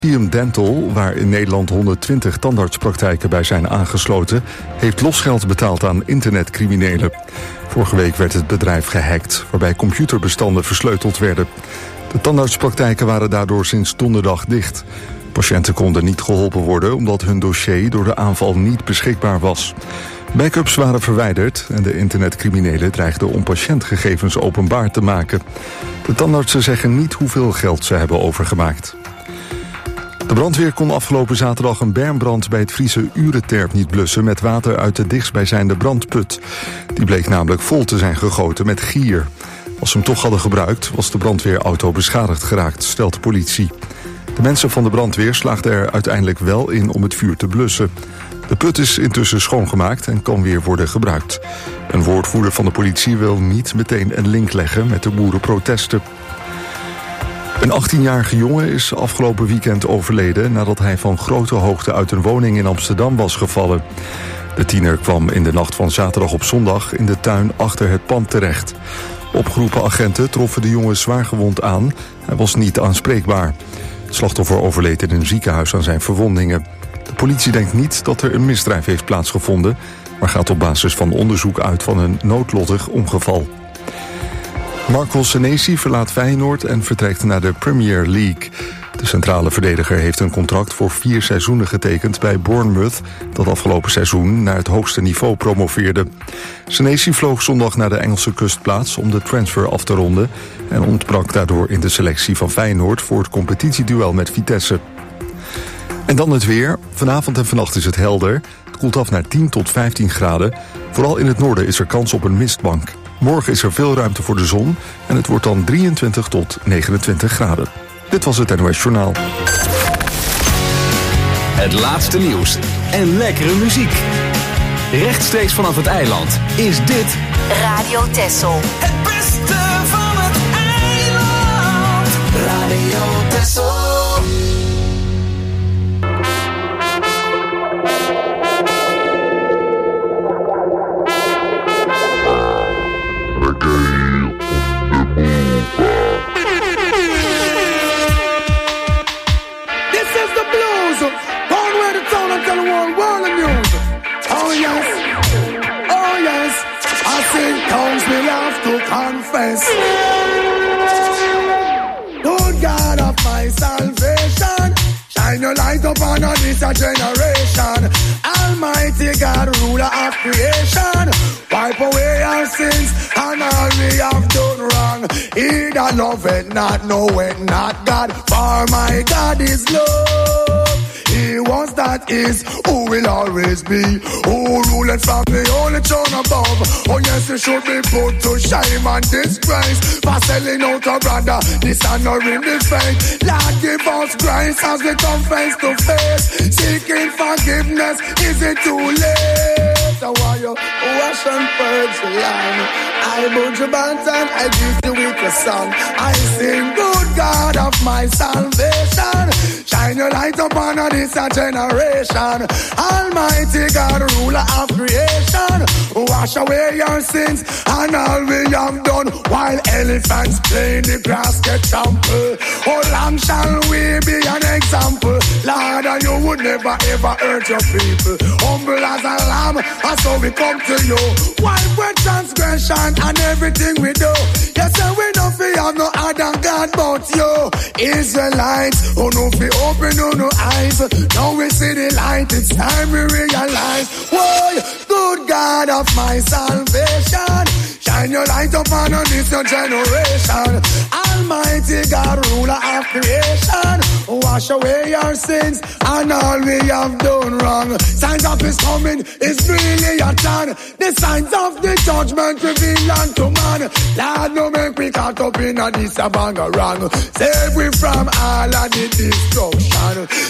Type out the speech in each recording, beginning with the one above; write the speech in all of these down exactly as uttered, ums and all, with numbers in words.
Precision Dental, waar in Nederland honderdtwintig tandartspraktijken bij zijn aangesloten, heeft losgeld betaald aan internetcriminelen. Vorige week werd het bedrijf gehackt, waarbij computerbestanden versleuteld werden. De tandartspraktijken waren daardoor sinds donderdag dicht. Patiënten konden niet geholpen worden omdat hun dossier door de aanval niet beschikbaar was. Backups waren verwijderd en de internetcriminelen dreigden om patiëntgegevens openbaar te maken. De tandartsen zeggen niet hoeveel geld ze hebben overgemaakt. De brandweer kon afgelopen zaterdag een bermbrand bij het Friese Urenterp niet blussen met water uit de dichtstbijzijnde brandput. Die bleek namelijk vol te zijn gegoten met gier. Als ze hem toch hadden gebruikt, was de brandweerauto beschadigd geraakt, stelt de politie. De mensen van de brandweer slaagden er uiteindelijk wel in om het vuur te blussen. De put is intussen schoongemaakt en kan weer worden gebruikt. Een woordvoerder van de politie wil niet meteen een link leggen met de boerenprotesten. Een achttienjarige jongen is afgelopen weekend overleden nadat hij van grote hoogte uit een woning in Amsterdam was gevallen. De tiener kwam in de nacht van zaterdag op zondag in de tuin achter het pand terecht. Opgeroepen agenten troffen de jongen zwaargewond aan. Hij was niet aanspreekbaar. Het slachtoffer overleed in een ziekenhuis aan zijn verwondingen. De politie denkt niet dat er een misdrijf heeft plaatsgevonden, maar gaat op basis van onderzoek uit van een noodlottig ongeval. Marco Senesi verlaat Feyenoord en vertrekt naar de Premier League. De centrale verdediger heeft een contract voor vier seizoenen getekend bij Bournemouth, dat afgelopen seizoen naar het hoogste niveau promoveerde. Senesi vloog zondag naar de Engelse kustplaats om de transfer af te ronden en ontbrak daardoor in de selectie van Feyenoord voor het competitieduel met Vitesse. En dan het weer. Vanavond en vannacht is het helder. Het koelt af naar tien tot vijftien graden. Vooral in het noorden is er kans op een mistbank. Morgen is er veel ruimte voor de zon en het wordt dan drieëntwintig tot negenentwintig graden. Dit was het N O S Journaal. Het laatste nieuws en lekkere muziek. Rechtstreeks vanaf het eiland is dit Radio Texel. Het beste van het eiland. Radio Texel. Confess, Lord God of my salvation, shine your light upon this generation. Almighty God, ruler of creation, wipe away our sins and all we have done wrong. He that loveth not, knoweth not God, for my God is love. He was, that is, who will always be, who ruleth from the only throne above. Oh yes, he should be put to shame and disgrace for selling out a brother, dishonoring the faith. Lord, give us grace as we come face to face, seeking forgiveness. Is it too late? So why you wash and purge the line? I put your bands and I give you with a song. I sing, good God of my salvation, shine your light upon this generation. Almighty God, ruler of creation, wash away your sins and all we have done. While elephants play in the grass get trampled, how long shall we be an example? Lord, you would never ever hurt your people. Humble as a lamb, and so we come to you. While we're transgression and everything we do, yes, and we don't fear no other God but you. Israelites, who know fi open no eyes. Now we see the light, it's time we realize. Whoa, good God of my salvation, shine your light upon this your generation. Almighty God, ruler of creation, wash away your sins and all we have done wrong. Signs of his coming is really a plan. The signs of the judgment reveal unto man. Lord, no make we caught up in a this a bang wrong. Save we from all of the destruction. You sent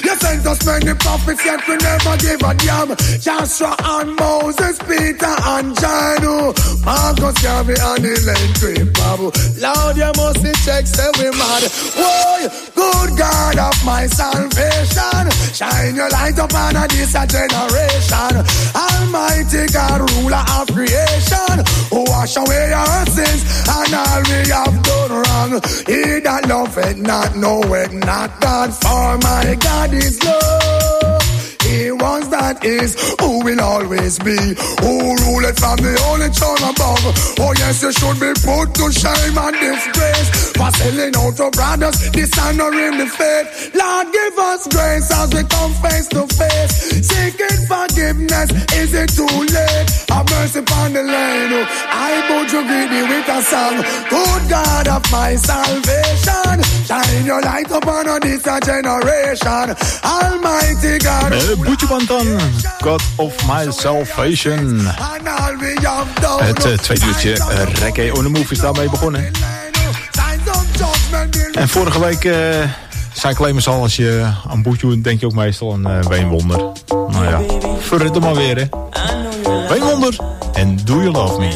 Jesus, many prophets, yet we never give a damn. Joshua and Moses, Peter and John, Marcus, Garvey and Elaine, Great Babu. Lord, you must be check, say we mad. Whoa, good God of my salvation, shine your light upon this generation. Almighty God, ruler of creation, who wash away our sins and all we have done wrong. He that loveth not, knoweth not God, for my God is love. He was, that is, who will always be, who ruleth from the only throne above. Oh yes, you should be put to shame and disgrace for selling out to brothers, dishonoring the faith. Lord, give us grace as we come face to face. Seeking forgiveness, is it too late? Have mercy upon the land. I put you greedy with a song. Good God of my salvation, shine your light upon this generation. Almighty God, Buju Banton, God of My Salvation. Het uh, tweede uurtje uh, Reggae on the Move is daarmee begonnen. En vorige week uh, zei Clemens al, als je aan Buju denk je ook meestal aan uh, Wayne Wonder. Nou ja, verret hem maar weer hè. Wayne Wonder en Do You Love Me.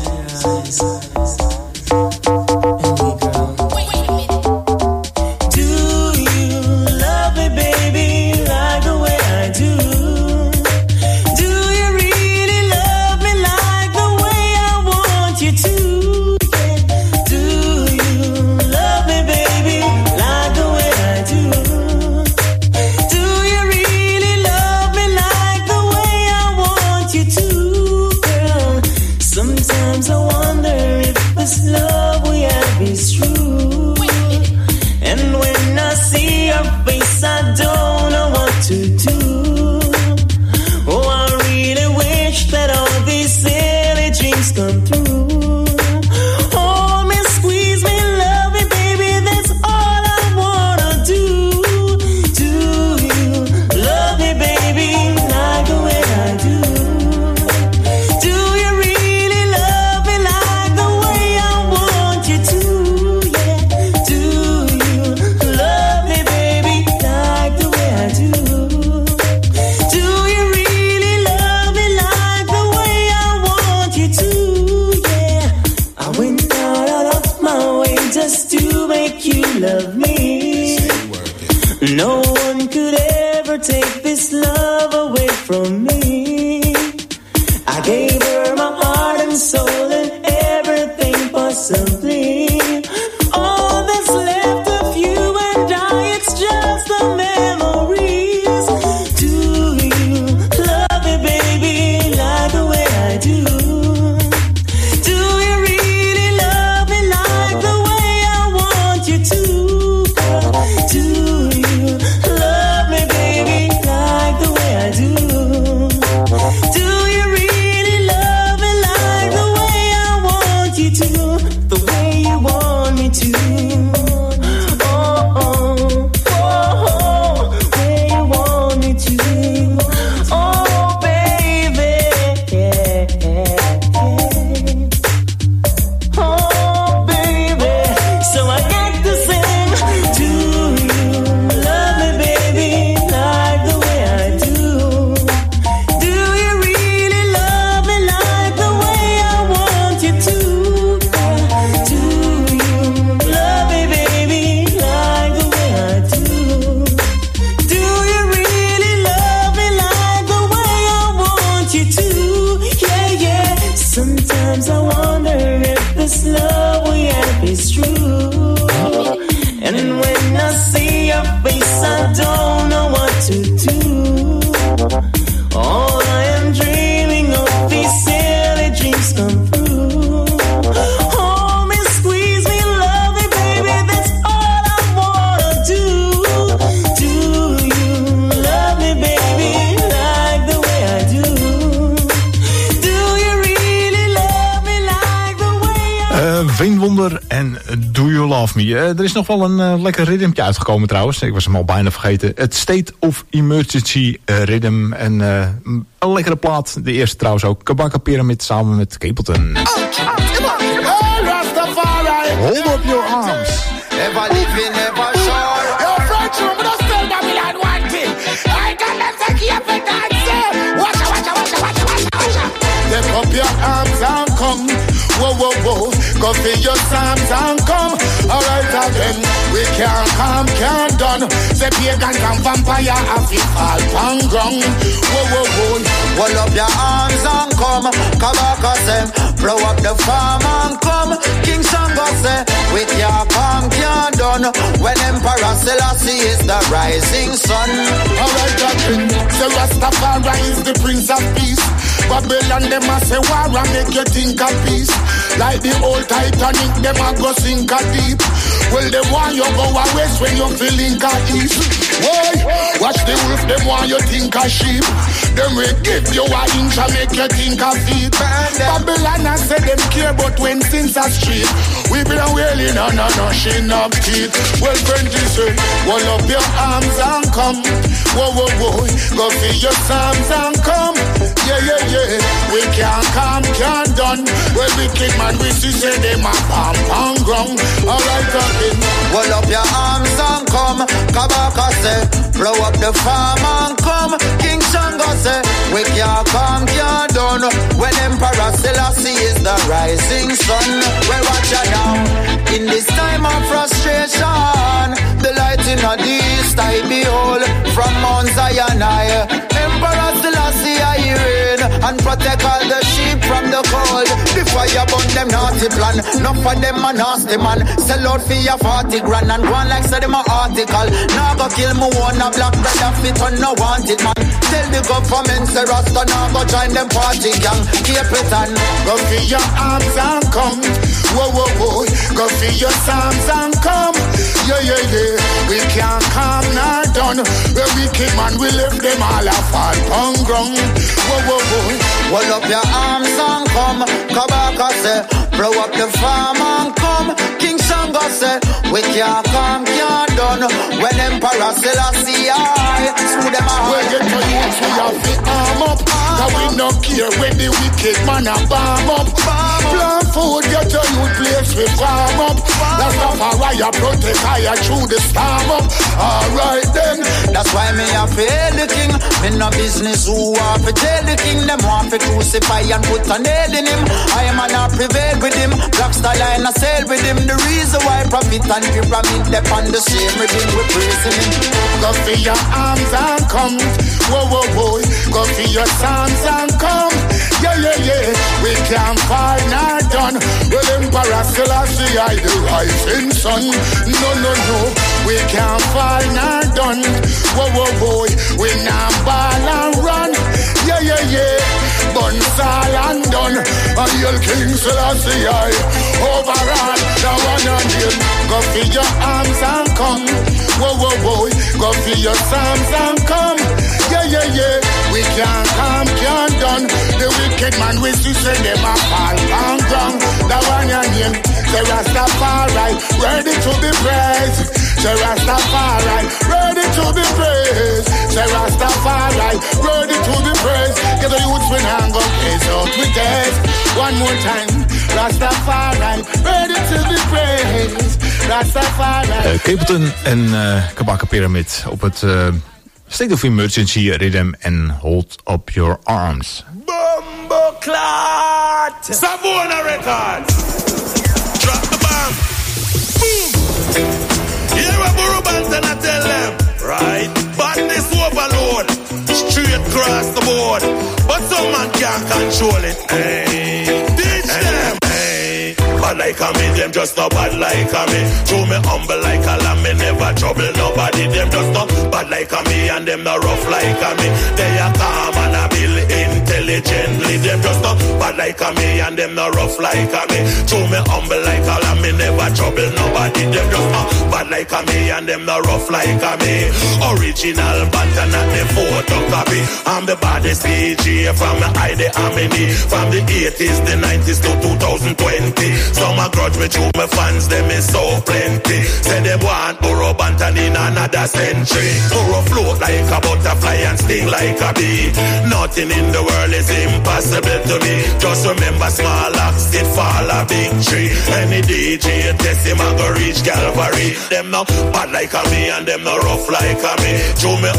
Wayne Wonder en Do You Love Me. Uh, er is nog wel een uh, lekker ritmetje uitgekomen trouwens. Ik was hem al bijna vergeten. Het State of Emergency uh, Rhythm. En uh, een lekkere plaat. De eerste trouwens ook. Kabaka Pyramid samen met Capleton. Oh, hold up your arms. Never living, never sure. Your friends, you must tell Babylon one thing. Go for your psalms and come. Alright again, we can't come, can't done. Say pagan and vampire have it all pan ground. Whoa, whoa, whoa. Hold up your arms and come. Kabaka say, blow up the farm and come. King Shango say, with your calm can't done. When Emperor Selassie is the rising sun. Alright again, the Rastafari is the Prince of Peace. Babylon them a say war and make you think of peace. Like the old Titanic, them a go sink a deep. Well, they want you go a west when you feeling a east. Why? Watch the wolf, them want you think a sheep. Them will give you a inch and make you think a feet. Babylon a say them care but when things are street. We been a wailing on no, no, she not teeth. Well, twenty say, hold up your arms and come. Whoa, whoa, whoa, go for your psalms and come. Yeah, yeah, yeah, we can't come, can't done. Well, we kick man, we see say them a pam pam ground. Alright, again. Hold up your arms and come. Kabaka say, blow up the farm and come. King Shango say, we can't come, can't done. When Emperor Selassie is the rising sun. Well, watch out now. In this time of frustration, the light in the east I behold. From Mount Zion I, Emperor Selassie I reign, and protect all the sheep from the cold. The fire burn them naughty plan. Enough of them a nasty man. Sell out for your forty grand and go on like say them a article. Now go kill me one a black brother fit on no wanted man. Tell the government say Rasta now go join them party gang. Keep it on. Go for your arms and come. Whoa, whoa, whoa. Go for your psalms and come. Yeah, yeah, yeah. We can't come nor done. Where we came and we left them all a fall on ground. Whoa, whoa, whoa. Hold up your arms and come. Kabaka say, blow up the farm and come. King Shango say, we can't come, can't done. When Emperor Selassie I, through them all. We get to use we have the arm up. Cause we don't care when the wicked man a bomb up. Plant food, get your youth place we farm up. That's not a riot, protect higher through the storm up. Alright then. That's why me a fail the king. Me no business who want to tell the king. Them want to crucify and put a nail in him. I am not prevail with him. Black style I ain't a sale with him. The reason why profit and pyramid dep on the same rhythm we praising him. Go for your arms and come. Whoa, whoa, whoa. Go for your psalms and come. Yeah, yeah, yeah. We can't fall nor done. Well, Emperor Selassie I the rising sun. No, no, no. We can't fall nor done. Whoa, whoa, whoa. We not ball and run. Yeah, yeah, yeah. Buns all and done. And your King Selassie I overall. The one on him. Go for your arms and come. Whoa, whoa, whoa. Go for your psalms and come. Yeah, yeah, yeah. We can't come, can't done. The wicked man we see say them a fall on ground. The one on him. The Rastafari ready to be praised. The Rastafari ready to be praised. The Rastafari ready to be praised. Get the youths when hang up, place out with death. One more time. Rastafari ready to be praised. Rastafari. Uh, Capleton en uh, Kabaka Pyramid op het uh, State of Emergency Rhythm en Hold Up Your Arms. Bumbo Clot! Savona Records! Drop the bomb! Boom! Here a Burubans and I tell them, right? Badness overload, straight across the board. But some man can't control it. Hey, teach them! Hey, bad like a me, them just not bad like a me. Show me humble like a lamb, me never trouble nobody. Them just not bad like a me and them not rough like a me. They are calm and a bill intelligently. Them just not bad like a me and them not rough like a me. Show me humble like a lamb, me never trouble nobody. Them just not bad like a me and them not rough like a me. Original but not the photocopy. I'm the baddest D J from the I D Amini. From the eighties, the nineties to two thousand twenty. Some a grudge me to my fans, them is so plenty. Say they want Burro Banton in another century. Burro float like a butterfly and sting like a bee. Nothing in the world is impossible to me. Just remember small axe did fall a big tree. Any D J test him a go reach Calvary. Them no bad like a me and them no rough like a me. Show me humble like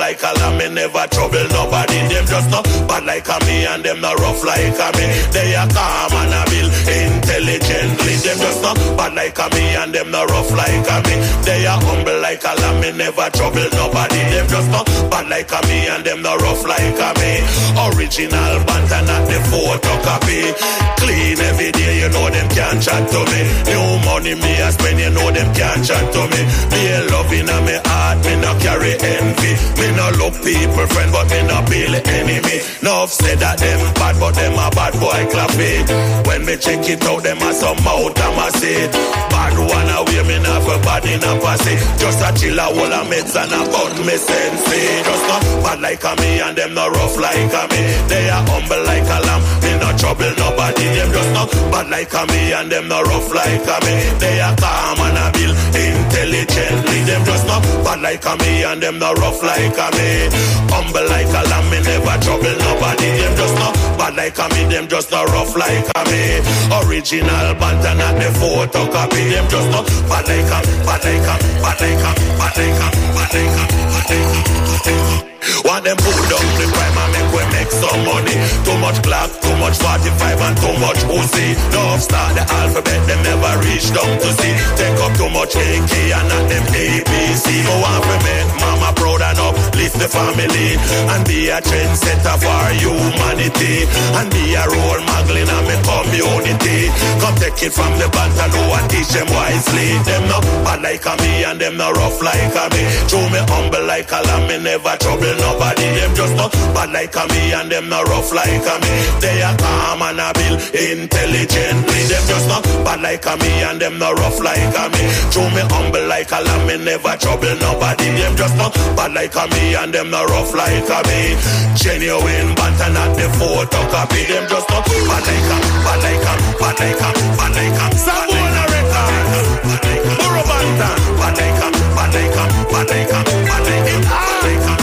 like a lamb, me never trouble nobody. Them just not bad like a me and them not rough like a me. They are calm and a build intelligently. Them just not bad like a me and them not rough like a me. They are humble like a lamb, me never trouble nobody. Them just not bad like a me and them not rough like a me. Original banter, not the photocopy. Clean every day, you know them can't chat to me. New money me I spend, you know them can't chat to me. Be loving in me heart, me no carry envy. Me no look people friend, but me no build enemy. No said that them bad, but them a bad boy clap it. When me check it out, them a some mouth and a sit. Bad one away, me not for bad in a pussy. Just a chill a whole a meds and a gun me sense. Just not bad like a me and them no rough like a me. They are humble like a lamb, me no trouble nobody. Them just not bad like a me and them no rough like a me. They are calm and a build intelligently. Them just not bad like a me and them no rough like a me. Humble like a lamb, me never trouble nobody. Them just not bad like a me, them just not rough like a me. Original banter, not the photocopy. Them just not bad like a, bad like a, bad like a, bad like a, bad like a, bad like a, bad like a. Want them pull down the crime and make we make some money. Too much clock, too much forty-five and too much pussy. No start the alphabet, them never reach down to see. Take up too much A K and not them A B C. Go on for make mama proud and uplift the family. And be a trendsetter for humanity. And be a role model in my community. Come take it from the banter, know and teach them wisely. Them no bad like a me and them no rough like a me. Show me humble like a lamb, me never trouble nobody. Them just not bad like a me and them not rough like a me. They are calm and a build intelligently. Them just not bad like a me and them not rough like a me. Show me humble like a lamb, me never trouble nobody. Them just not bad like a me and them not rough like a me. Genuine banter, not the photocopy. Them just not bad like a, bad like a, bad like a, bad like a. Savona Records, Burro Banton, bad like a, bad like a, bad like a, bad like a, bad like a.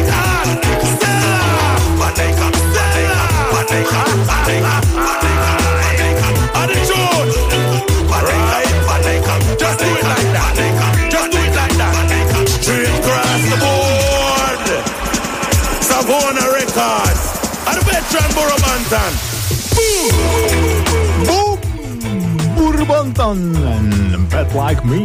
just do it like that. Just do it like that. Straight across the board. Savona Records and the veteran Burro Banton. Boom! Burro Banton and Bad Like Me.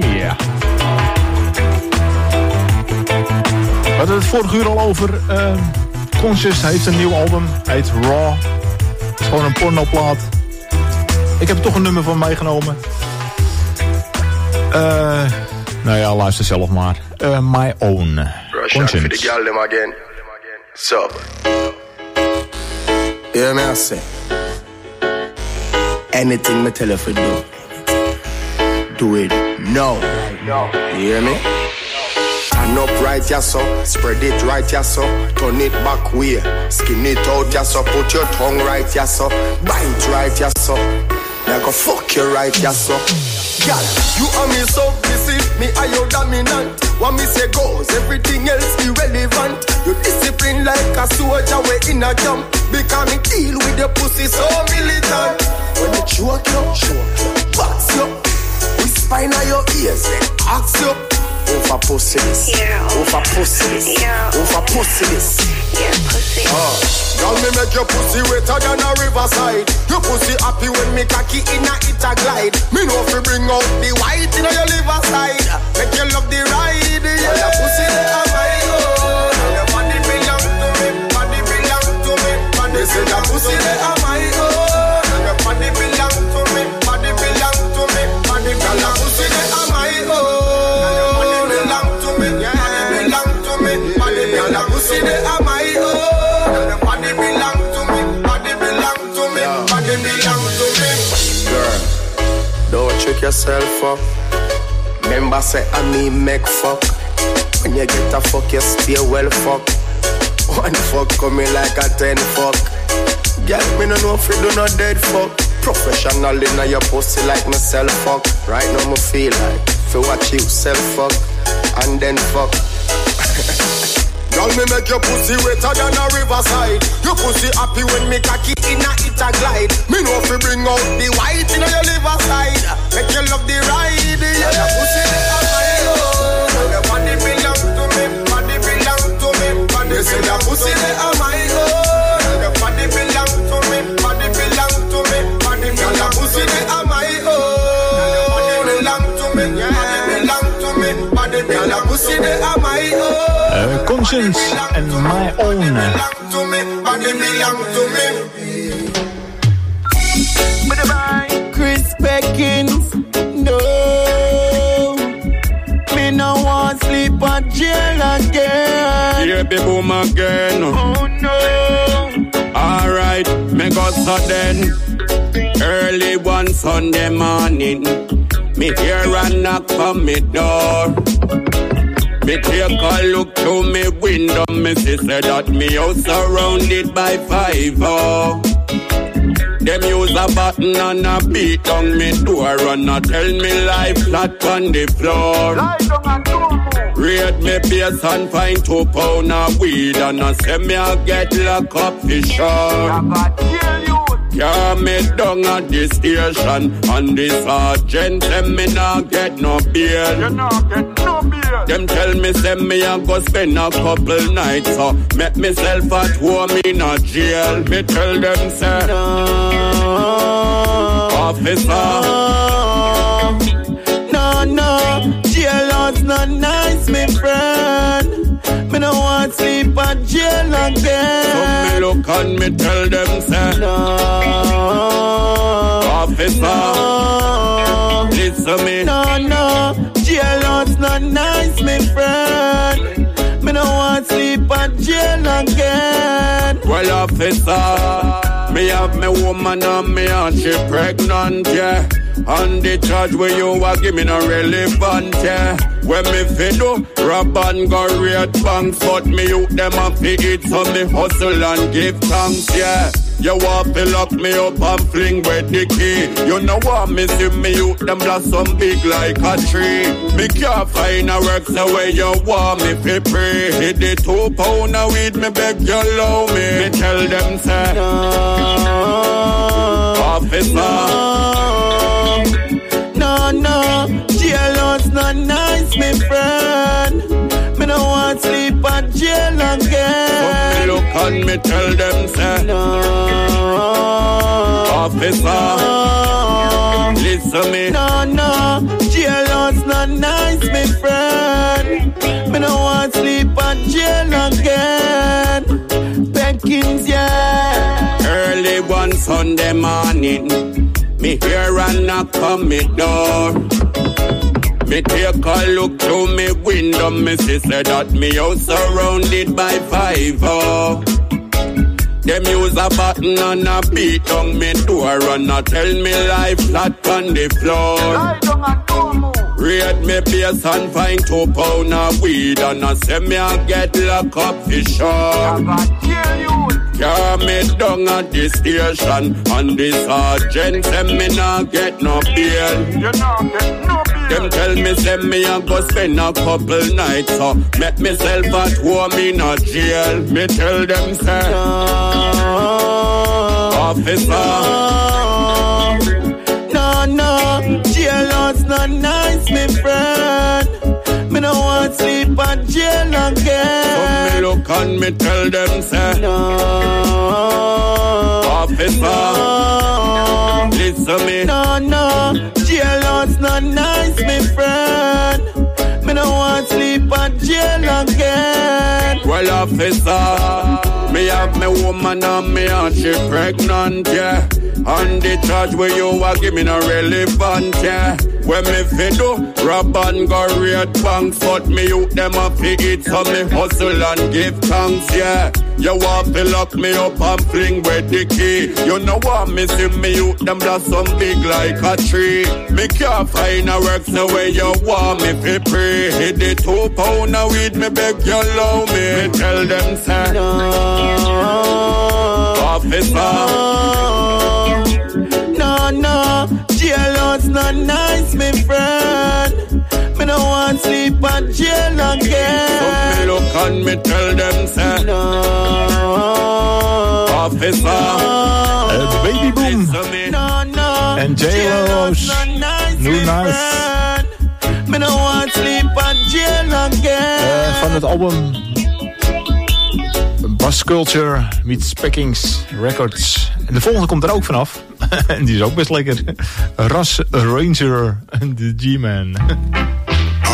We hadden het vorige uur al over. Uh, Conscious heeft een nieuw album. Heet Raw. Het is gewoon een pornoplaat. Ik heb er toch een nummer van meegenomen. Uh, nou ja, luister zelf maar. Uh, My Own. Conscience. For the girl them again. Sub. Yeah, me I say. Anything me tell you to do. Do it now. You hear me? Stand up right, yeah, so. Spread it right, yeah, so. Turn it back way. Skin it out, yeah, so. Put your tongue right, yeah, so. Bite right, yeah, so. Like a fuck you right, yeah, so. Girl, you and me so busy. Me are your dominant. What me say goes, everything else irrelevant. You discipline like a soldier, we in a jump. Because me deal with your pussy so militant. When you choke you, choke you, box you. We spine on your ears, then ask you. Over pussy this, yeah, over pussy this, yeah, over pussy this, yeah, pussy. Oh, girl, me make your pussy wetter than a riverside. Your pussy happy when me cocky inna it a glide. Me know if you bring out the white inna your liver side. Make you love the ride, yeah. Your pussy they are my own. Your body belong to me, body belong to me. Body say your pussy they are my own. Your body belong to me, body belong to me. Body belong your pussy they are my own. Pussy they are my own. The body belong to me. Body belong to me. Yeah. Body belong to me. Girl, don't trick yourself up. Remember say I mean make fuck. When you get a fuck, you stay well fuck. One fuck coming like a ten fuck. Girl, me no know if you do no dead fuck. Professional in your pussy like myself fuck. Right now me feel like if you watch you self fuck and then fuck. Girl, me make your pussy wetter than a riverside. Your pussy happy when me cocky inna it a glide. Me know if you bring out the white inna your liver side. Make you love the ride, yeah. Your pussy they are my own. Your body belong to me, body belong to me. Conscience and My Own. Chris Perkins, no. Me no want sleep at jail again. Yeah, baby, boom again. Oh no. Alright, me go so then. Early one Sunday morning, me hear a knock on me door. Me take a look through me window, me see say that me house surrounded by five oh. Them use a button and a beat down me door and a tell me lie flat on the floor. Read me base and find two pound of weed and a say me a get locked up for sure. Yeah, me down at the station and the sergeant say me not get no bail. You not get no bail. Them tell me say me a go spend a couple nights so make myself at home in a jail. Me tell them say no, officer. No, no, jail house not nice, me friend. Me no want sleep at jail again. So me look and me tell them say no, officer, no, listen me. No, no, jail house not nice, me friend. Me no want sleep at jail again. Well, officer, me have me woman and me and she pregnant, yeah. And the charge where you are giving a relevant, yeah. When me fi do, rob and go rate banks, but me youth them a fi eat, so me hustle and give thanks, yeah. You want to lock me up and fling with the key. You know what me see me youth them blossom big like a tree. Me can't find a work so where you want me fi pray. Hit the two pound of weed, me beg you allow me. Me tell them say no, officer. No, no, jail house not nice, me friend. Me no want sleep at jail again. So me look and me tell them say no, officer, no, listen me. No, no, jail house not nice, me friend. Me no want sleep at jail again. Perkins, yeah. Early one Sunday morning, me hear a knock on me door. Me take a look through me window, me see say that me house surrounded by five oh. Them use a button and a beat on me door and a tell me lie flat on the floor. Read me base and find two pound of weed and a say me a get locked up for sure. Yeah, me down at the station and the sergeant say me not get no bail. You not get no bail. Them tell me say me a go spend a couple nights so make myself at home in a jail. Me tell them say no, officer. No, no, jail house not nice, me friend. Me no want sleep at jail again. So me look and me tell them say no, officer, no, listen me. No, no, jail house not nice, me friend. Me no want sleep at jail again. Well, officer, me have me woman and me and she pregnant, yeah. And the charge where you are giving a relevant, yeah. When me fi do, rob and go rate banks, but me youth them a fi eat, so me hustle and give thanks, yeah. You want to lock me up and fling with the key. You know what me see me youth them blossom big like a tree. Me can't find a work so where you want me fi pray. Hit the two pound of weed, me beg you allow me. Me tell them say no, officer. No, no, jail house not nice, me friend. Me no want sleep at jail again. So me look and me tell them say no, officer. Uh, Baby Boom no, no, en jail house New Nice. Me no want sleep at jail again. Uh, van het album Bass Culture meets Speckings Records. En de volgende komt er ook vanaf. En die is ook best lekker. Ras Ranger, de G-Man. All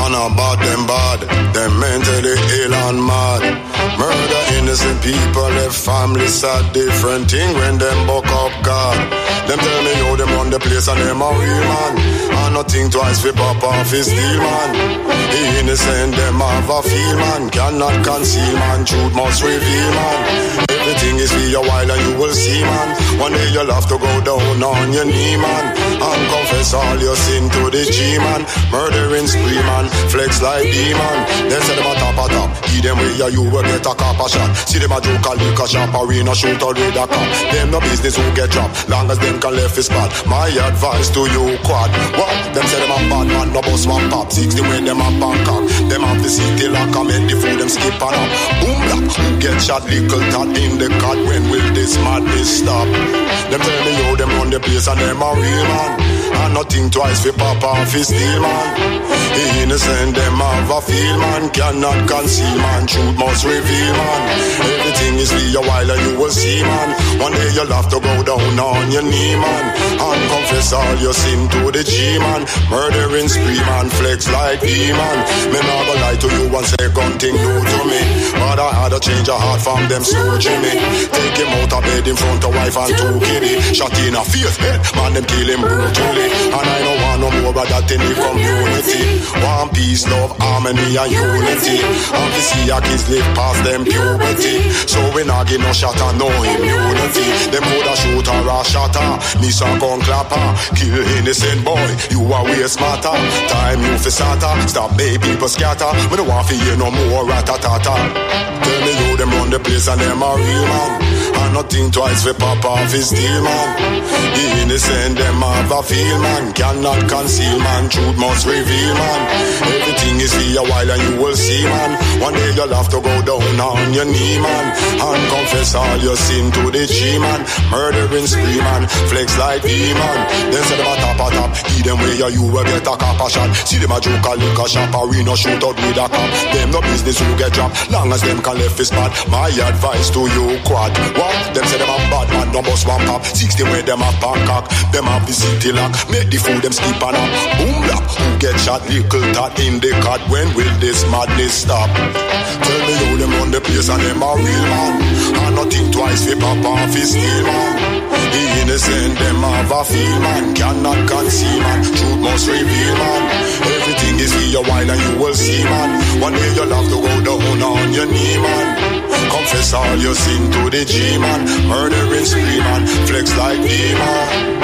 man are bad, them bad. Them mentally ill and mad. Murder innocent people, their families sad. Different thing when them buck up God. Them tell me how them run the place and them a real man. And nothing twice fi pop off his steel man. The innocent them have a feel man. Cannot conceal man, truth must reveal man. Everything is for a while and you will see man. One day you'll have to go down on your knee man. And confess all your sin to the G man. Murdering spree man, flex like demon. Then say them a top a top. Give them where you will get a cop a shot. See them a joke a lick a shop. Arena shoot or with a cop. Them no business who get dropped. Long as them can left his spot. My advice to you quad. What? Them say them a bad man, no boss one pop. Sixty when them a Bangkok. Them have the city lock and make the food them skip on up. Boom black. Who get shot little tot in the cut. When will this madness stop? Them tell me how them run the place and them a real man. And nothing twice fi pop off his steel man. The innocent them have a feel man. Cannot conceal man, truth must reveal man. Everything is for a while and you will see man. One day you'll have to go down on your knee man. And confess all your sin to the G man. Murdering spree man, flex like demon. Me not go lie to you and say gun thing do to me. But I had to change a heart from them slow Jimmy. Take him out of bed in front of wife and two kiddie. Shot in a face head, man them kill him brutally. And I don't want no more of that in the community. One peace, love, harmony and unity. And to see our kids live past them puberty. So we not give no shot and no immunity. Them coulda shoot or a shatter. Miss a gun clapper. Kill innocent boy, you are way smarter. Time you for sata. Stop make people scatter. We don't want to hear no more rat-a-ta-ta. Tell me you them run the place and them a real man. And nothing twice for pop off his steel man. The innocent them have a feel man. Cannot conceal man, truth must reveal man. Everything is for a while and you will see man. One day you'll have to go down on your knee man. And confess all your sin to the G man. Murdering spree man, flex like demon. Then say them a top a top. Give them where you will get a cop a shot. See them a joke a lick a shop. Arena shoot out with a cop. Them no business who get dropped. Long as them can left his spot. My advice to you quad. What? Them say them a bad man, no bust one pop. Sixty where them a Bangkok. Them have the city lock. Make the food them skip on up. Boom black. Who get shot little tot in the cut. When will this madness stop? Tell me how them run the place and them a real man. And nothing twice fi pop off his steel man. The innocent them have a feel man. Cannot conceal man, truth must reveal man. Everything is for a while and you will see man. One day you'll have to go down on your knee man. Confess all your sin to the G man. Murdering spree man, flex like demon.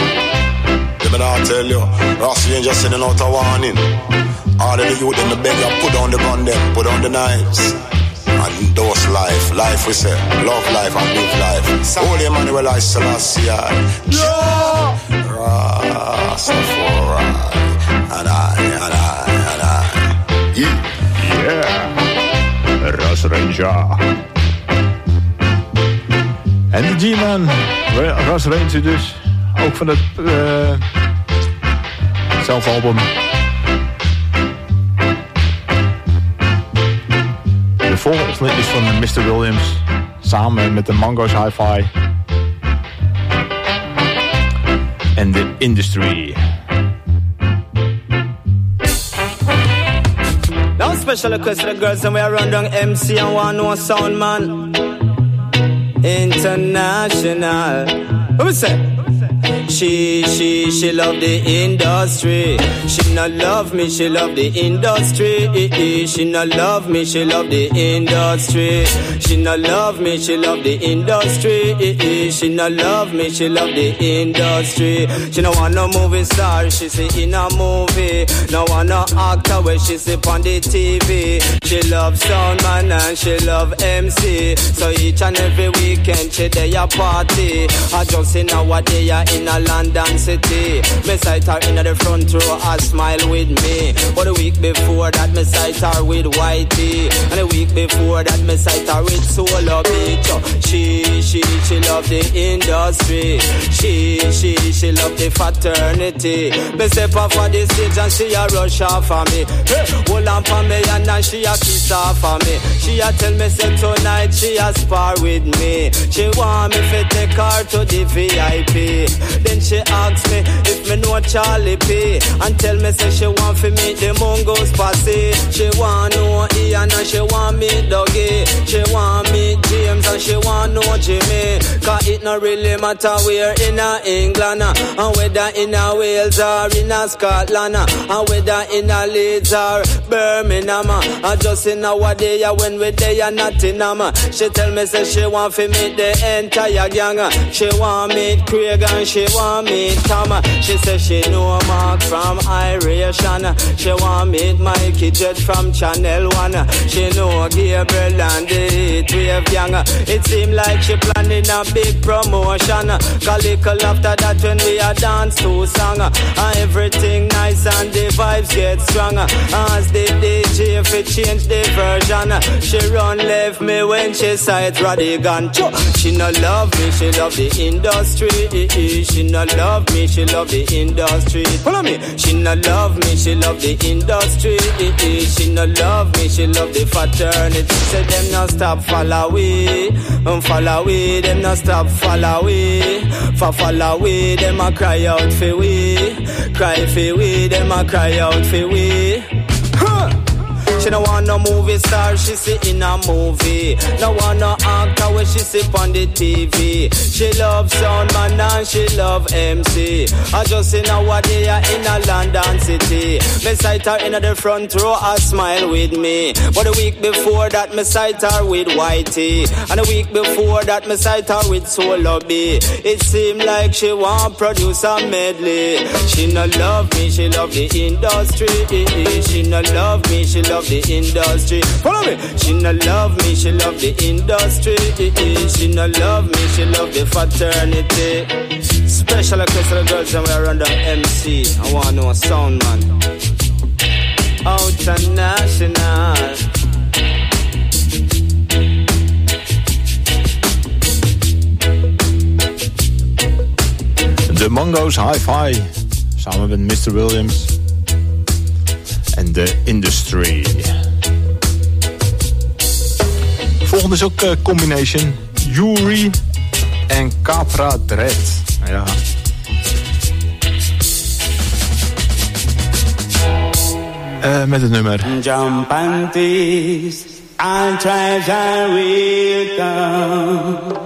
Let me not tell you, Ross ain't just sending out a warning. All of the youth in the beg you, put on the gun them, put on the knives. And endorse life, life we say, love life and live life. Holy Emmanuel I Selassie, yeah. Rastafari, and I, and I, and I. Yeah, yeah. Ras Ranger. En de G-Man, Ras Ranger dus. Ook van het uh, zelfalbum. De volgende is van mister Williams. Samen met de Mango's Hi-Fi. En The Industry. Now special request for the girls and we are run down M C and one no sound man. International. What we say? She, she, she love the industry. She not love me, she love the industry. She not love me, she love the industry. She not love me, she love the industry. She not love me, she love the industry. She no want no movie star, she say in a movie. No want no actor where she say on the T V. She love sound man and she love M C. So each and every weekend she dey a party. I just see now what they are in a London city. Me sight her in the front row, a smile with me. But the week before that, me sight her with Whitey. And the week before that, me sight her with Solo Beach. She, she, she love the industry. She, she, she love the fraternity. Me step off on the stage and she a rush off for me. Hey, hold on for me and now she a kiss twist off of me. She a tell me say tonight she a spar with me. She want me to take her to the V I P. Then she asks me if me know Charlie P. And tell me say she want to meet the Mongoose Posse. She want know Ian and she want me Dougie. She want me James and she want know Jimmy. Cause it not really matter where in a England, and whether in a Wales or in a Scotland, and whether in a Leeds or Birmingham, and just in our day when we day and Nottingham. She tell me say she want to meet the entire gang. She want meet Craig and she want meet Tom. She say she know Mark from Iration. She want meet Mikey Jet from Channel One. She know Gabriel and the Heatwave gang. It seem like she planning a big promotion. Cause little after that when we a dance to song, and everything nice and the vibes get stronger. As the D J if it change the version, she run left me when she sight Radigan. She no love me, she love the industry. She no love me, she love the industry. Follow me. She no love me, she love the industry. She no love me, she love the fraternity. Say them no stop follow we, um follow we. Them no stop follow we, for follow we. Them a cry out for we, cry for we. Them a cry out for we. Huh. She no want no movie star, she see in a movie. No want no actor where she see on the T V. She love sound man and she love M C. I just see now day in a London city. Me sight her in the front row, a smile with me. But the week before that, me sight her with Whitey. And the week before that, me sight her with Solo B. It seem like she want produce a medley. She no love me, she love the industry. She no love me, she love the industry. Follow me. She no love me, she love the industry. She no love me, she love the fraternity. Special request to the girls and we are under M C. I want to know a sound man. International. De Mongo's Hi-Fi samen met mister Williams en de Industry. Volgende is ook uh, combination Yuri en Capra Dread. Ja. Uh, met het nummer Jump and tease, I'll try to will come.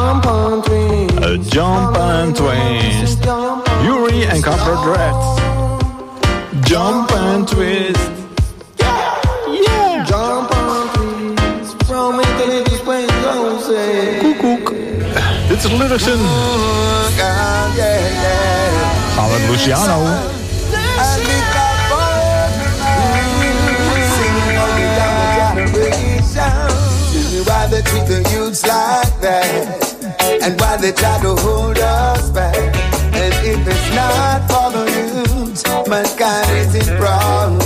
Jump on twist. A jump and twist. Yuri en Copper Dread. Jump and twist. Yeah. Jump on twist. From infinity space, don't say. Koek, koek. Dit is Lurksen. Gaan we met Luciano. Why they treat the youths like that, and why they try to hold us back. And if it's not for the youths, mankind is in problem.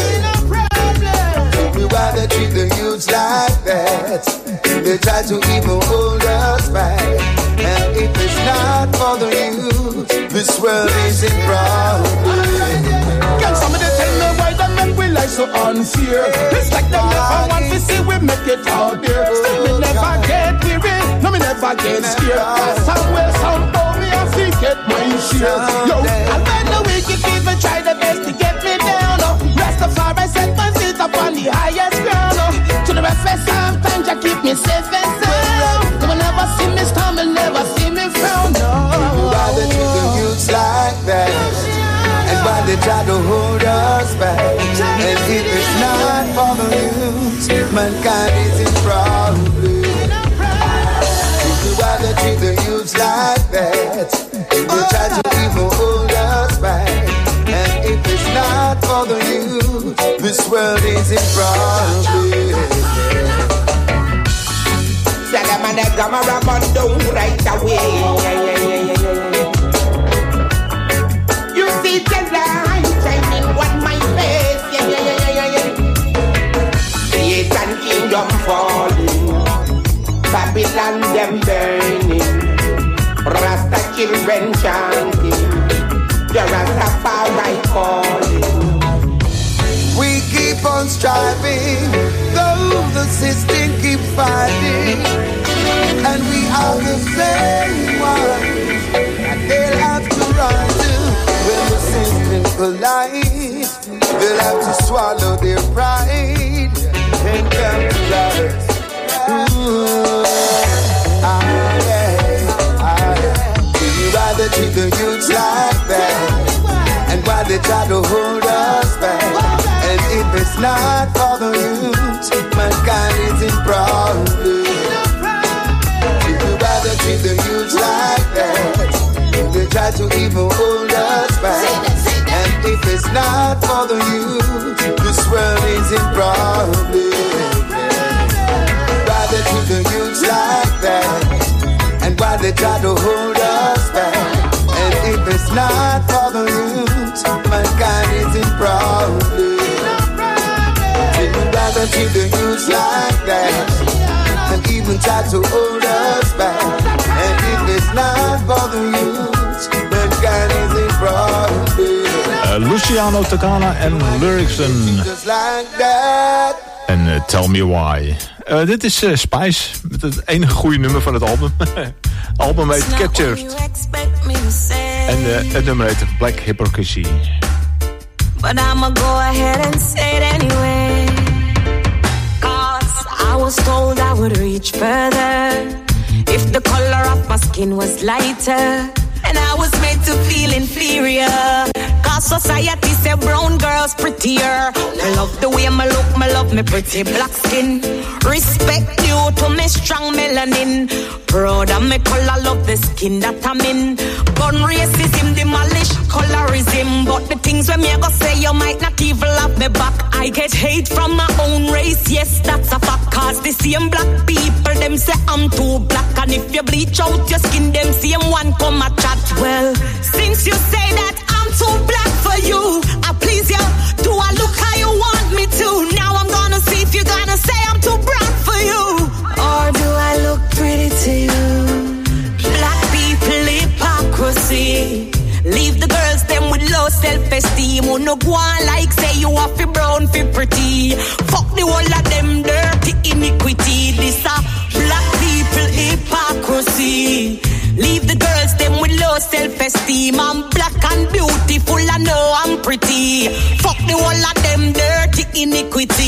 Why they treat the youths like that, they try to even hold us back. And if it's not for the youths, this world is in problem. Can somebody tell me why they make we life so unfair? It's like they never want to see we make it out there. Still me never get weary, no me never get scared. Cause somewhere, somehow me I see get my share. Yo, and when the wicked people try their best to get me down, oh, Rastafari set my feet up on the highest ground. Oh, to the rest of sometimes you keep me safe and sound. They will never see me stumble, never see me frown. No. Why they treat the youths like that, and why they try to hold us back. And if it's not for the youths, mankind is in problem. Why they treat the youths like that, they try to even hold us back. And if it's not for the youth, this world is in problem. Say them and they come around and down right away. You see the light shining on my face. Yeah, yeah, yeah, yeah, yeah. Satan kingdom falling, Babylon them burning, Rasta children chanting, the Rastafari calling. We keep on striving, though the system keep fighting, and we are the same ones that they'll have to run to. When the system collides, they'll have to swallow their pride and come to us. Ooh, ah, yeah, ah, yeah. Why they treat the youths like that, and why they try to hold us back. And if it's not for the youths, mankind is in problem. If you rather treat the youths like that, they try to even hold us back. And if it's not for the youth, this world is in problem. Why they treat the youths like that, and why they try to hold us back. And if it's not for the youth, mankind is in problem. Rather treat the youths like that, and even try to hold us back. And if it's not for the youths, mankind is in problem. Uh, Luciano Takana en Lurksen. Just like that. En uh, Tell Me Why. Uh, dit is uh, Spice, met het enige goede nummer van het album. Het album heet Captured. En uh, het nummer heet Black Hypocrisy. But I'ma go ahead and say it anyway. Cause I was told I would reach further if the color of my skin was lighter. And I was made to feel inferior. Cause society say brown girls prettier. I love the way me look, me love me pretty black skin. Respect you to me strong melanin. Proud of me color, love the skin that I'm in. Gun racism, demolish colorism. But the things when me I go say, you might not even love me back. I get hate from my own race, yes, that's a fact. Cause the same black people, them say I'm too black. And if you bleach out your skin, them same one come a chat. Well, since you say that I'm too black for you, I please you, do I look how you want me to? Now I'm gonna see if you're gonna say I'm too brown for you. Or do I look pretty to you? Black people hypocrisy. Leave the girls them with low self-esteem. Who no go on like say you are fi brown fi pretty. Fuck the whole of them dirty iniquity. This a black people hypocrisy. Leave the girls them with low self-esteem. I'm black and beautiful, I know I'm pretty. Fuck the whole of them dirty iniquity.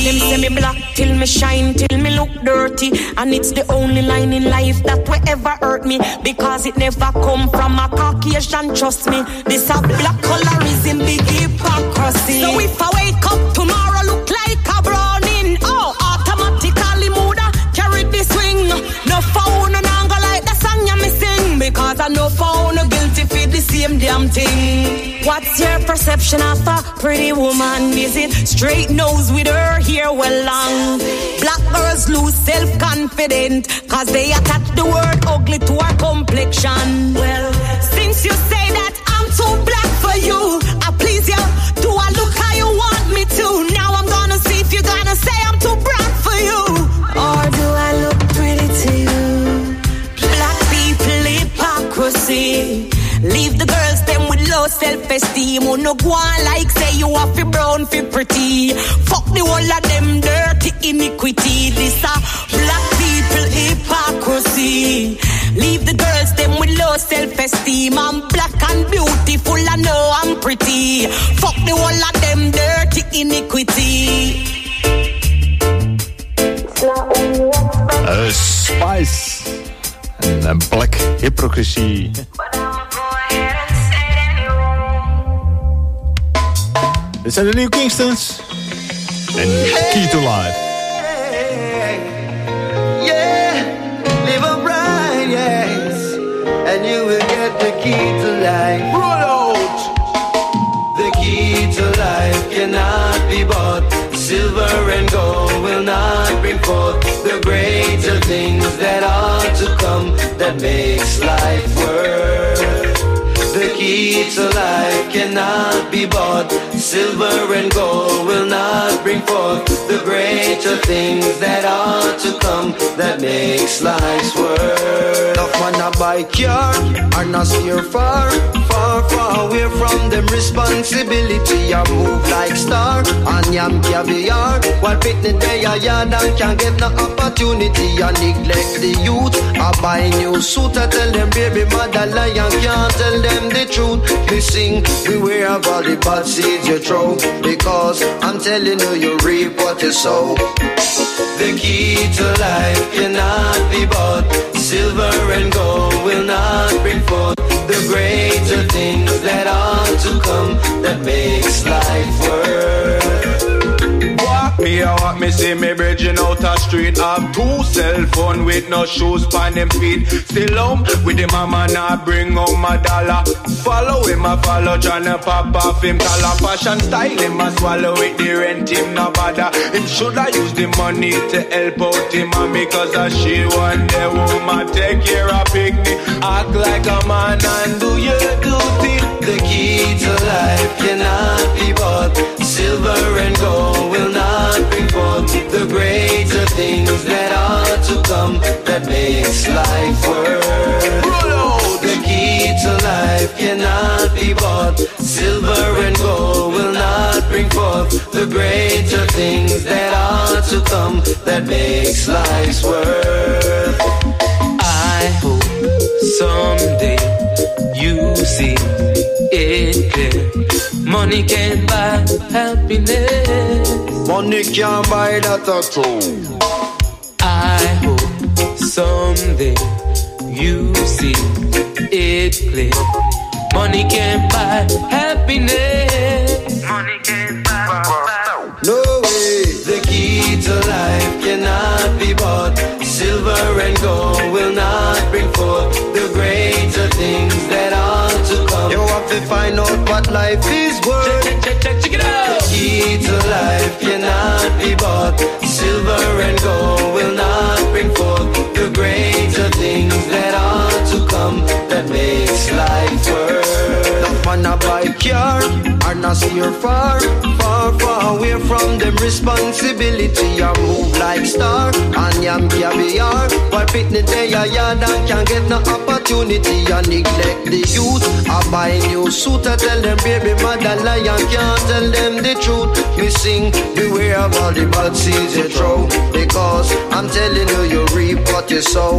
Them say me black till me shine, till me look dirty. And it's the only line in life that will ever hurt me, because it never come from a Caucasian, trust me. This a black colorism, big hypocrisy. So if I wake up tomorrow look like a browning, oh, automatically mood-a carry the swing. No phone and angle like the song you me sing, because I no phone no guilty for the same damn thing. What's your perception of a pretty woman? Is it straight nose with her hair well long? Black girls lose self-confidence cause they attach the word ugly to her complexion. Well, since you say that I'm too black for you, I please you, do I look how you want me to? Now I'm gonna see if you're gonna say I'm too brown for you, or do I look pretty to you? Black people hypocrisy. Leave the girls them with low self-esteem. Who no go on like say you are fi brown fi pretty. Fuck the whole of them dirty iniquity. This a black people hypocrisy. Leave the girls them with low self-esteem. I'm black and beautiful, I know I'm pretty. Fuck the whole of them dirty iniquity. Uh, Spice en uh, Black Hypocrisy. Dit zijn de New Kingstons en Key to Life. Yeah, live upright, yes, and you will get the key to life. Roll out. The key to life cannot be bought. Silver and gold will not bring forth the greater things that are to come, that makes life worth. The key to life cannot be bought. Silver and gold will not bring forth the greater things that are to come, that makes life's worth. Enough man a buy car, are not steer far, far, far away from them responsibility. I move like star, and yam caviar, while picnic day a yard and can't get no opportunity. I neglect the youth, I buy new suit, I tell them baby mother lie and can't tell them the truth. Me sing, beware of all the bad seeds you throw, because I'm telling you, you reap what you sow. The key to life cannot be bought. Silver and gold will not bring forth the greater things that are to come, that makes life worth. Me a walk, me see me bridging out a street. Have two cell phone with no shoes pon them feet. Still home with the mama now bring home my dollar. Follow him a follow, tryna pop off him collar. Fashion style him a swallow it, the rent him no bother. Him shoulda use the money to help out him mommy, cause as she one day woman take care of picnic. Act like a man and do your duty. The key to life cannot be bought. Silver and gold will not bring forth the greater things that are to come, that makes life worth. The key to life cannot be bought. Silver and gold will not bring forth the greater things that are to come, that makes life's worth. I hope someday you see it clear. Money can't buy happiness. Money can't buy that at all. I hope someday you see it clear. Money can't buy happiness. Money can't buy. No way. The key to life cannot be bought. Silver and gold will not bring forth the greater things that are to come. You have to find out what life is worth. Check, check, check, check it out. The key to life cannot be bought. Silver and gold will not bring forth the greater things that are to come, that makes life worth. Enough man a buy car, are not steer far, far, far away from them responsibility. I move like star, and yam caviar, while picnic day a yard and can't get no opportunity. I neglect the youth, I buy new suit, I tell them baby mother lie and can't tell them the truth. Me sing, beware of all the bad seeds you throw, because I'm telling you, you reap what you sow.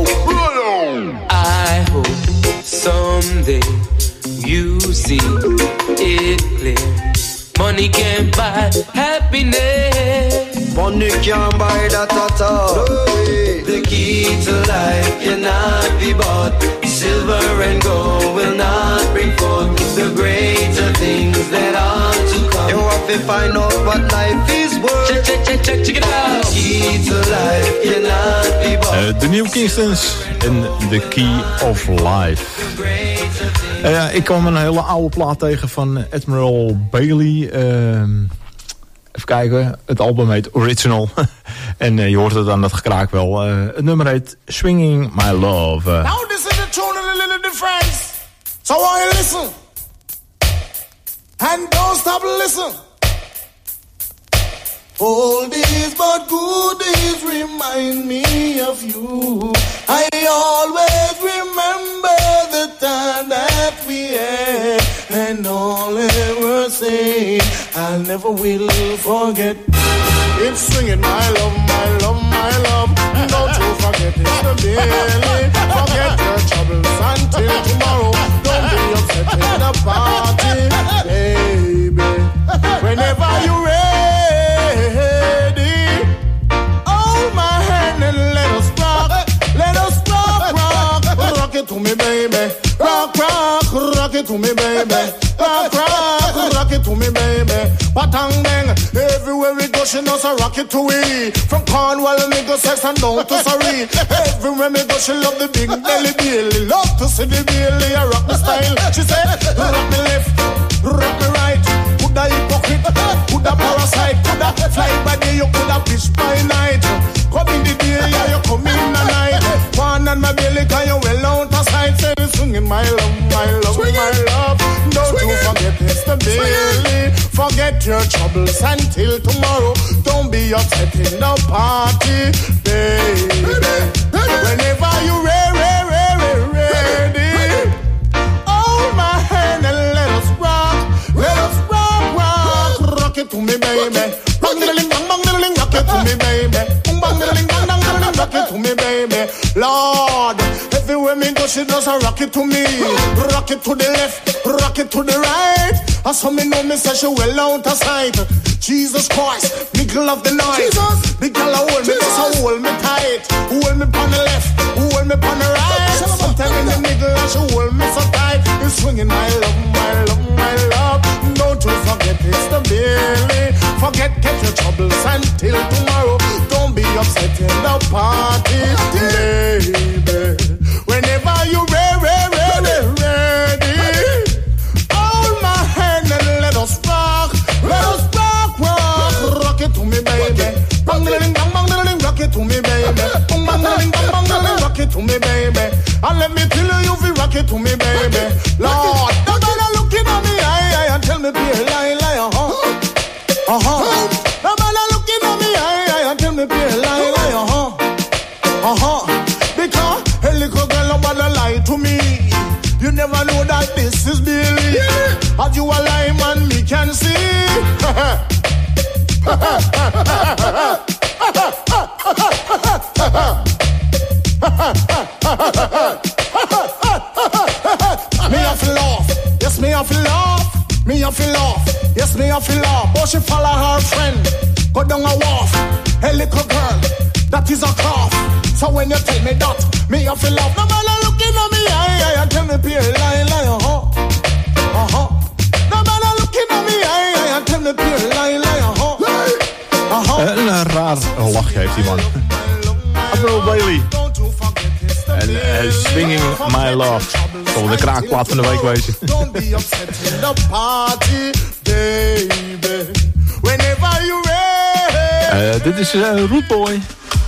I hope someday you see it clear. Money can't buy happiness. money can't buy that at all. The key to life cannot be bought. Silver and gold will not bring forth the greater things that are to come. You have to find out what life is worth. Check, check, check, check, check it out. The key to life cannot be bought. Uh, de New Kingstons en The Key of Life. Uh, ik kwam een hele oude plaat tegen van Admiral Bailey. Uh, even kijken, het album heet Original. En uh, je hoort het aan dat gekraak wel. Uh, het nummer heet Swinging My Love. Uh. Now this is the tune and a little difference. So why you listen? And don't stop listen. Oldies but goodies remind me of you. I always remember the time that we had, and all ever say I never will forget. It's swinging my love, my love, my love. Don't you forget it's the daily. Forget your troubles until tomorrow. Don't be upset in the party, baby. Whenever you're ready, hold my hand and let us rock. Let us rock, rock. Rock it to me, baby. Rock, rock, rock it to me, baby. Rock, rock, rock it to me, baby. Patang bang, everywhere we go, she knows I rock it to we. From Cornwall, nigga, sex and down to Surrey. Everywhere we go, she love the big belly daily. Love to see the daily, I rock the style. She said, rock me left, rock me right. Coulda hypocrite, coulda parasite, coulda fly by day, you coulda fish by night. Come in the day, yeah, you come in the night. One on my belly, cause you well out of sight. Say, swinging my love, my love, swing my it. Love. Don't swing you forget it. It's the daily. Forget your troubles until tomorrow. Don't be upset in the party, baby. Whenever you ready, ready, ready, hold my hand and let us rock. Let us rock, rock. Rock it to me, baby. Bang, diddling, bang, bang, diddling, rock it to me, baby. Bang, diddling, bang, bang, diddling, rock it to me, baby. Lord, everywhere me go, she does a rock it to me. Rock it to the left, rock it to the right. I saw me know me say she well out of sight. Jesus Christ, middle of the night. Jesus. Big girl a hold me, just a hold me tight. Hold me on the left, hold me on the right. Sometime in the middle and she hold me so tight. It's swinging my love, my love, my love. Don't you forget it's the Billy. Forget, get your troubles until tomorrow. Don't be upset in the party, baby. Whenever you ready, ready, ready, hold my hand and let us rock. Let us rock, rock. Rock it to me, baby. Bang, diddling, bang, bang, diddling, rock it to me, baby. Bang, bang, diddling, bang, bang, diddling, rock it to me, baby. And let me tell you, you rock it to me, baby. Lord, don't bother looking at me eye, eye, and tell me be a lie, lie, uh-huh. Uh-huh. Don't bother looking at me eye, eye, and tell me be a lie, lie, uh-huh. Uh-huh. Because a little girl nobody lie to me. You never know that this is Billy. Yeah. As you a lie man, me can see. Me have to laugh, yes me have to laugh. Me have to laugh, yes me have to laugh. But she follow her friend, go down a wharf. A little girl, that is a cough. So when you tell me that, me have to laugh. No matter looking at me eye, eye, and tell me be a lie, lie, uh-huh, uh-huh. No matter looking at me eye, eye, and tell me be a lie, lie, uh-huh, uh-huh. Een raar lachje heeft die man. Admiral Bailey. En uh, Swinging My Love. Zal de kraakplaat van de week wezen. Don't be upset in the party, baby. Whenever you ready. Uh, dit is uh, Root Boy.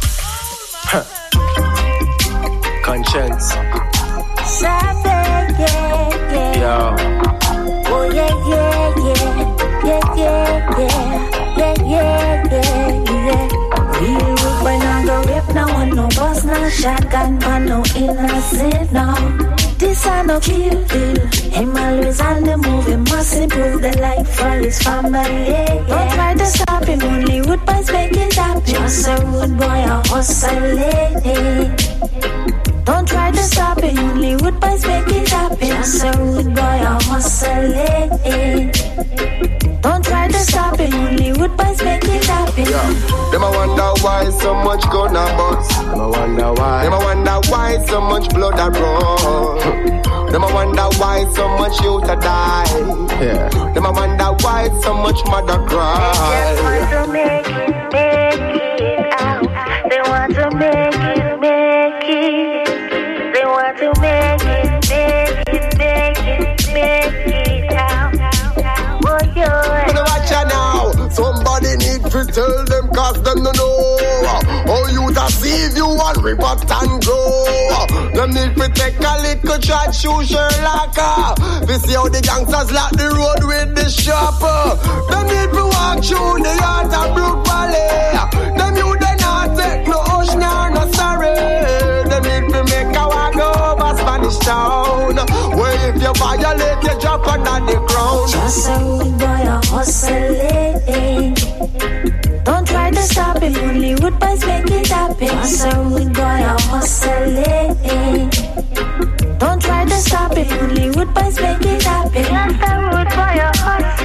Conscience. Sabe, yeah, yeah. Yo. Oh, yeah, yeah, yeah. Yeah, yeah, yeah. Yeah, yeah, yeah, yeah. Real root boy, now go rip, now one no boss, no shotgun, man, no innocent, no. This I no kill, kill. Him always on the move, he must improve the life for his family. Yeah. Don't try to stop him, only root boys make it happen. Just a root boy, a hustling. Don't try to stop it, only root boys make it happen. Just a root boy, a hustling. Don't try to stop it, only root boys make it happen. Yeah. Them I wonder why so much gonna bust. Them I wonder why. Them I wonder why so much blood a run. Them I wonder why so much youth a die. Yeah. Them I wonder why so much mother cry. They just want to make it, make it out. They want to make it, make it. They want to make it, make it, make it, make it out. Oh, yeah. Watch out now. Somebody need to tell them cause them no know. Oh, you to see you and report and grow. Them need to take a little chat shoe Sherlock. We see how the gangsters lock the road with the shopper. Them need to walk through the heart of Brook Valley. Them you they not take no ocean or no sorry. Them need to make a walk over Spanish Town. Where if you violate you drop under the ground. Just a rude boy a hustling. Don't try to stop him, only wood boys make it happen. Just a rude boy a hustling. Don't try to stop him, only wood boys make it happen. Just a rude boy a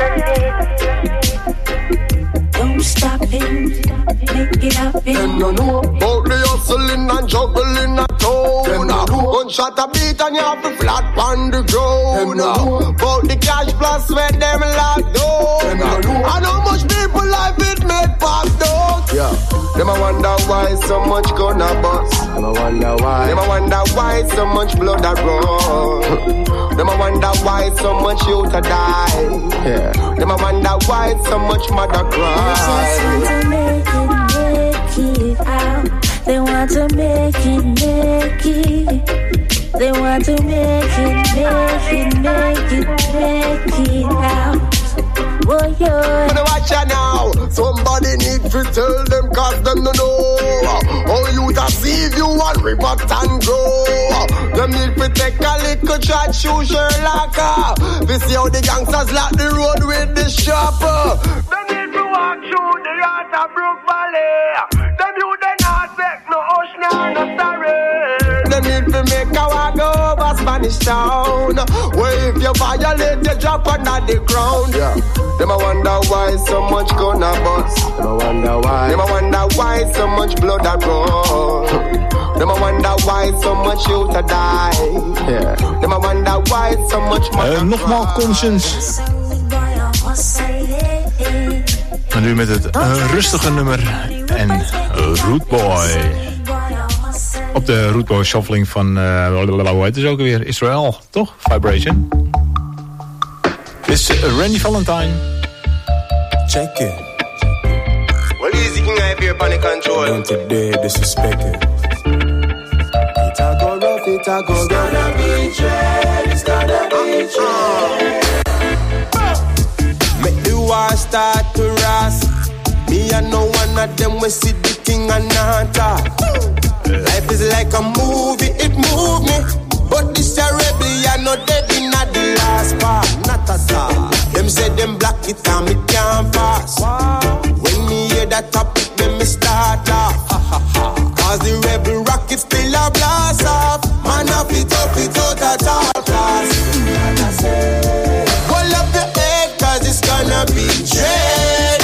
hustling. Don't stop him, make it happen. Them no know about the hustling and juggling at town. Them no know gunshot a beat and you have to flat on the ground. Them no know about the cash plus where them locked down. Them no know and how much people life it made pop down. Yeah. Them I wonder why so much gonna bust. Them I wonder why. Them I wonder why so much blood a run. Them I wonder why so much youth a die. Yeah. Them I wonder why so much mother cry. They want to make it, make it. They want to make it, make it, make it, make it out. Oh, yeah. Wanna watch ya now. Somebody need to tell them cause them no know. Oh, you to see you and report and grow. Them need to take a little chat shoe Sherlock. We see how the gangsters lock the road with the shopper. Them need to walk through the heart of Brook Valley. Them you they not take no ocean or no sorry. Them need to make a walk over Spanish Town. Where if you violate you drop under the ground. Yeah. Them I wonder why so much gonna bust. Them I wonder why. Them I wonder why so much blood a run. Them I wonder why so much youth a die. Yeah. Them I wonder why so much mother uh, Nogmaals Conscience. Maar nu met het uh, rustige nummer en uh, Root Boy. Op de Root Boy shuffling van, uh, hoe heet het ook alweer? Israel, toch? Vibration. Dit is uh, Randy Valentine. Check it. Well, easy king I be upon the control. Don't today disrespect it. It a go rough, it a go rough. It's gonna be dread, it's gonna be dread. Make the war start to rise. Me and no one of them we see the king and not talk. Life is like a movie, it move me. But this a rebellion, no dead in the last part. Not at all. Them say them block it and me can't pass. When me hear that topic, then me start off. Cause the rebel rocket still a blast off. Man up it up, it out at all class. Hold up your head cause it's gonna be dread.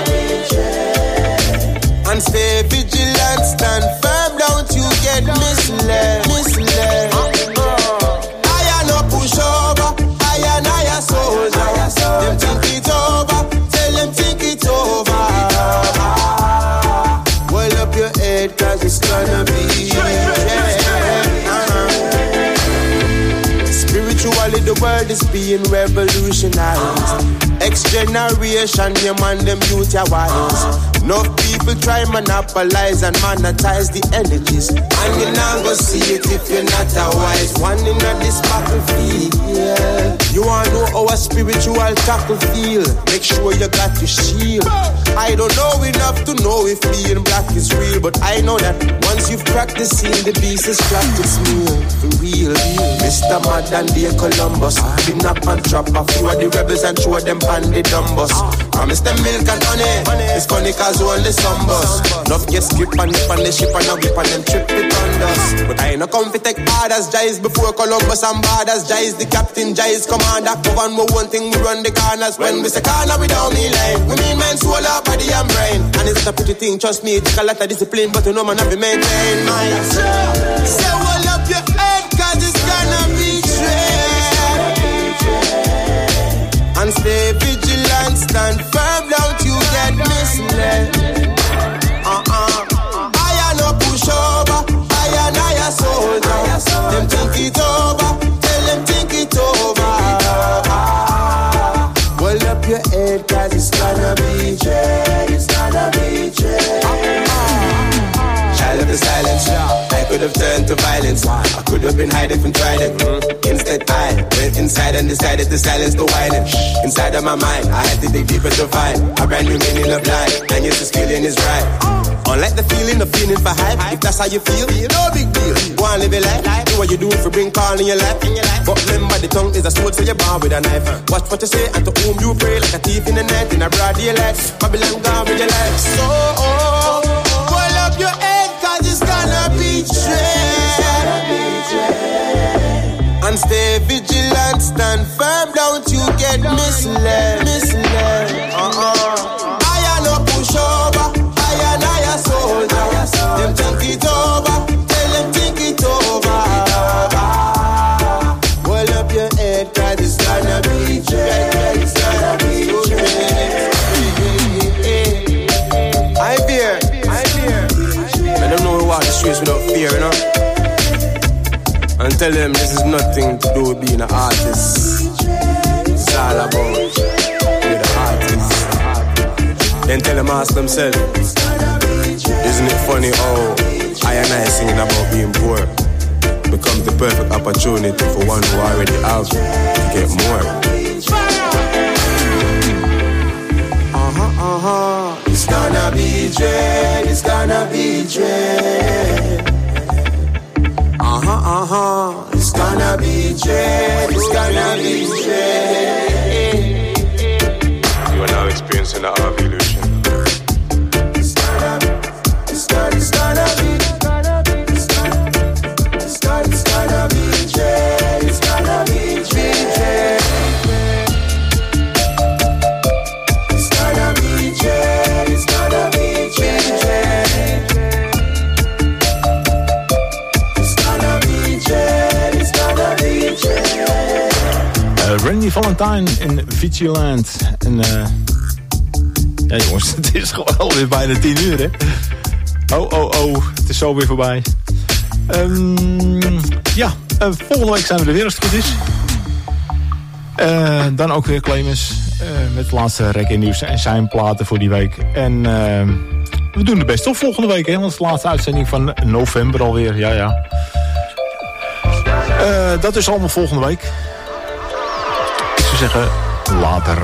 And stay vigilant, stand firm, don't you get misled, misled. I am no pushover, I am I a soldier. Them think it over, tell them think it over. Well up your head cause it's gonna be dread. Spiritually the world is being revolutionized. Next generation, them and them youth are wise. Enough people try monopolize and monetize the energies. And you not go see it if you're not a wise one in this battlefield. Yeah. You wanna know how a spiritual tackle feel? Make sure you got your shield. I don't know enough to know if being black is real, but I know that once you've cracked the scene, the beast is cracked its meal. For real, Mister Mad and dear Columbus, been up and drop a few of the rebels and show them pan the dumbus. Promise them milk and honey. It's funny cause only some bus. Enough get skip and nip on the ship and a whip and them trip it on us. But I no come fi take orders, Jais before Columbus and borders. Jais the captain, Jais commander. Cover and But one thing we run the corners when we say corner we don't mean line. We mean man, soul, body and brain. And it's not a pretty thing, trust me, it take a lot of discipline, but you know man have to maintain. So hold up your head, cause it's gonna be trade. And stay vigilant, stand firm, don't you get misled. Uh-uh. I am no pushover, I am I a soldier. Them think it over, tell them think it over. Hold up your head, cause it's gonna be dread, it's gonna be dread. Child of the silence, I could have turned to violence. I could have been hiding from tried it. Instead I went inside and decided to silence the whining. Inside of my mind, I had to dig deeper to find a brand new meaning of life. And yes, this feeling is right. Unlike the feeling of feeling for hype, if that's how you feel, no big deal. Go and live your life, do what you do for bring calm in your life. But remember the tongue is a sword, so you're born with a knife. Watch what you say and to whom you pray, like a thief in the night, in a broad daylight. Babylon gone with your life. So, oh, hold up your head, cause it's gonna be dread. And stay vigilant, stand firm, don't you get misled, misled. Uh-uh. I am no pushover, I am I a soldier. Them think it over, tell them think it over. Hold up your head, cause it's gonna be dread, it's gonna be dread. I fear, I fear. I don't know what the streets without fear, you know. And tell them this is nothing to do with being an artist. It's all about being an artist. Then tell them ask themselves, isn't it funny how I and I singing about being poor becomes the perfect opportunity for one who already have to get more. Uh-huh, uh-huh. It's gonna be dread, it's gonna be dread. Uh-huh, uh-huh. It's gonna be dread, it's gonna be dread. You are now experiencing the evolution. It's gonna be, it's gonna, it's gonna be, it's gonna, it's gonna, it's gonna be dread, it's gonna be dread. It's gonna be dread, it's gonna be dread. Uh, Randy Valentine in Vigilant. En uh, ja jongens, het is gewoon alweer bijna tien uur hè. Oh oh oh, het is zo weer voorbij. Um, ja, uh, volgende week zijn we er weer als het goed is. Uh, dan ook weer Clemens uh, met het laatste reggae nieuws en zijn platen voor die week. En uh, we doen de best toch volgende week hè, want het is de laatste uitzending van november alweer. Ja ja. Uh, dat is allemaal volgende week. Ik zou zeggen, later.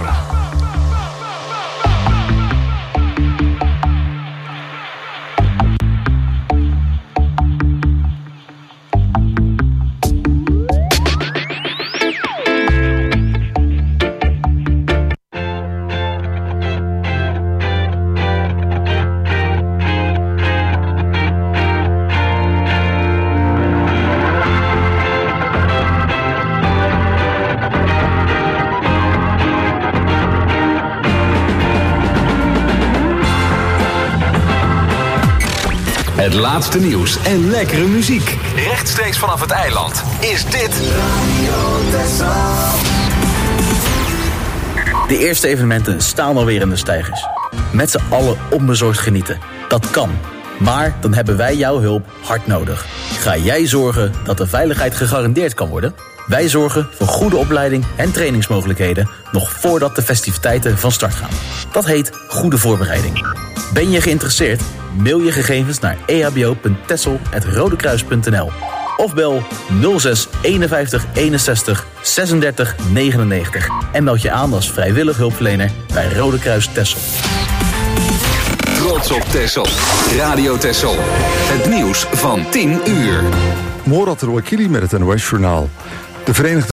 Het laatste nieuws en lekkere muziek. Rechtstreeks vanaf het eiland is dit De eerste evenementen staan alweer in de steigers. Met z'n allen onbezorgd genieten. Dat kan. Maar dan hebben wij jouw hulp hard nodig. Ga jij zorgen dat de veiligheid gegarandeerd kan worden? Wij zorgen voor goede opleiding en trainingsmogelijkheden nog voordat de festiviteiten van start gaan. Dat heet goede voorbereiding. Ben je geïnteresseerd? Mail je gegevens naar e h b o punt tessel apenstaartje rodekruis punt n l of bel nul zes eenenvijftig eenenzestig zesendertig negenennegentig en meld je aan als vrijwillig hulpverlener bij Rode Kruis Texel. Trots op Texel. Radio Texel. Het nieuws van tien uur. Morat Rouakili met het N O S Journaal. De Verenigde